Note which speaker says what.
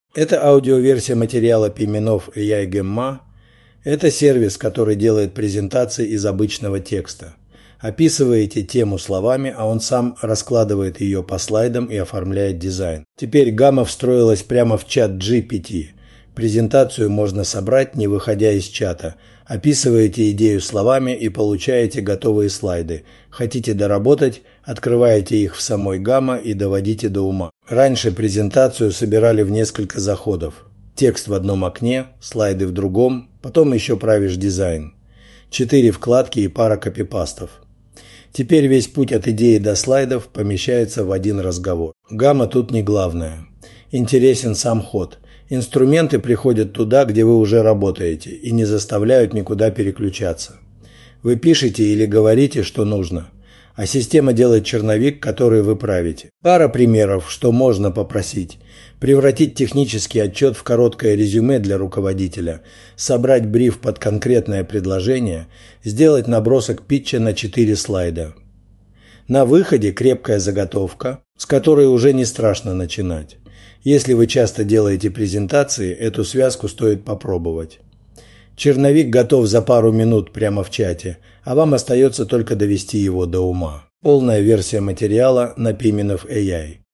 Speaker 1: Это аудиоверсия материала Пименов AI Gemma. Это сервис, который делает презентации из обычного текста. Описываете тему словами, а он сам раскладывает ее по слайдам и оформляет дизайн. Теперь Gamma встроилась прямо в чат GPT. Презентацию можно собрать, не выходя из чата. Описываете идею словами и получаете готовые слайды. Хотите доработать, открываете их в самой Gamma и доводите до ума. Раньше презентацию собирали в несколько заходов. Текст в одном окне, слайды в другом, потом еще правишь дизайн. 4 вкладки и пара копипастов. Теперь весь путь от идеи до слайдов помещается в один разговор. Gamma тут не главное. Интересен сам ход. Инструменты приходят туда, где вы уже работаете, и не заставляют никуда переключаться. Вы пишете или говорите, что нужно, а система делает черновик, который вы правите. Пара примеров, что можно попросить. Превратить технический отчет в короткое резюме для руководителя, собрать бриф под конкретное предложение, сделать набросок питча на 4 слайда. На выходе крепкая заготовка, с которой уже не страшно начинать. Если вы часто делаете презентации, эту связку стоит попробовать. Черновик готов за пару минут прямо в чате, а вам остается только довести его до ума. Полная версия материала на Pimenov AI.